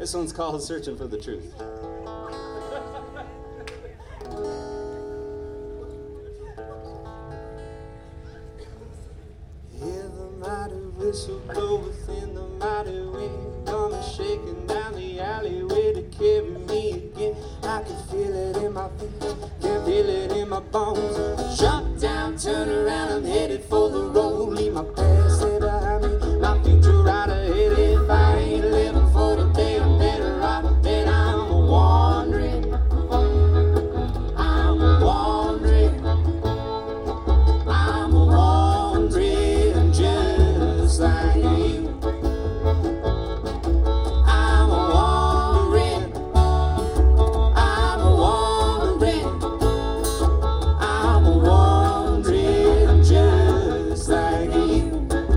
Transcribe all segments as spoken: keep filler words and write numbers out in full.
This one's called Searching for the Truth. Hear the mighty whistle blow within the mighty wind, coming shaking down the alleyway to carry me again. I can feel it in my feet, can feel it in my bones. Jump down, turn around, I'm headed for the road. Leave my past there behind me, my future right ahead. If I ain't living for the day, I'm better off dead. I'm a wandering, I'm a wandering, I'm a wandering just like you. I'm a wandering, I'm a wandering, I'm a wandering just like you.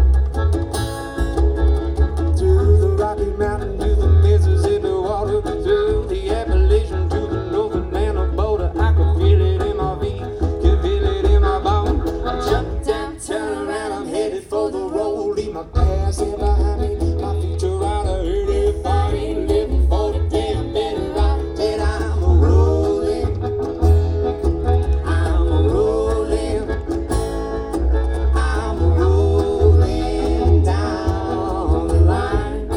Through the Rocky Mountain, through the Mississippi water, through the Appalachian to the North Atlanta border. I can feel it in my feet, can feel it in my bones. I jump down, turn around, I'm headed for the road. Leave my past here behind me, my future right ahead. If I ain't living for the day, I'm better off dead. I'm a rolling, I'm a rolling, I'm a rolling down the line.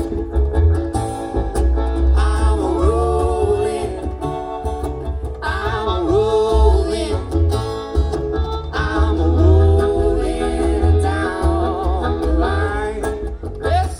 I'm a rolling, I'm a rolling, I'm a rolling down the line. Yes.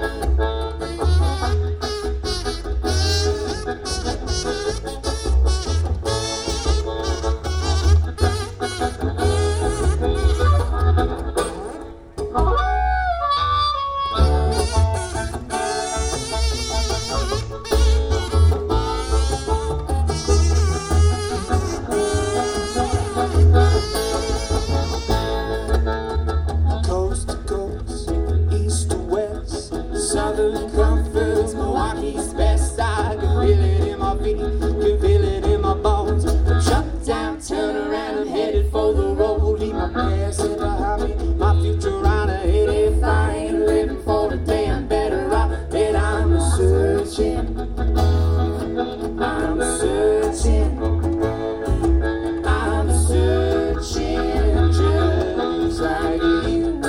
Coast to coast, east to west, southern comforts, Milwaukee's best. I can feel it in my feet, can feel it in my bones. Jump down, turn around, I'm headed for the road. Leave my past here behind me, my future right ahead. If I ain't living for the day, I'm better off dead. I'm searching, I'm searching, I'm searching just like you.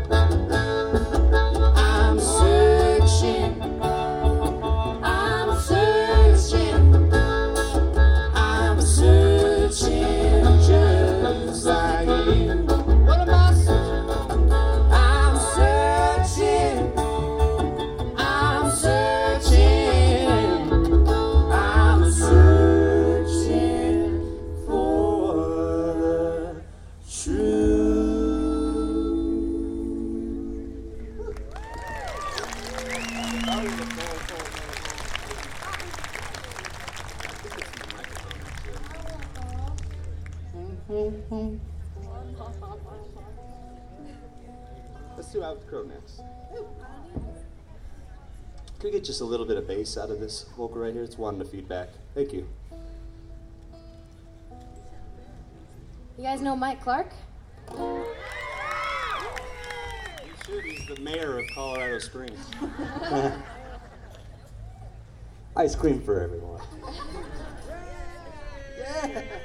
I'm searching, I'm searching, I'm searching just like you. What am I searching? I'm searching, I'm searching, I'm searching for the truth. Let's do Out with the Crow next. Can we get just a little bit of bass out of this vocal right here? It's wanting to feedback. Thank you. You guys know Mike Clark? You should. He's the mayor of Colorado Springs. Ice cream for everyone. Yeah.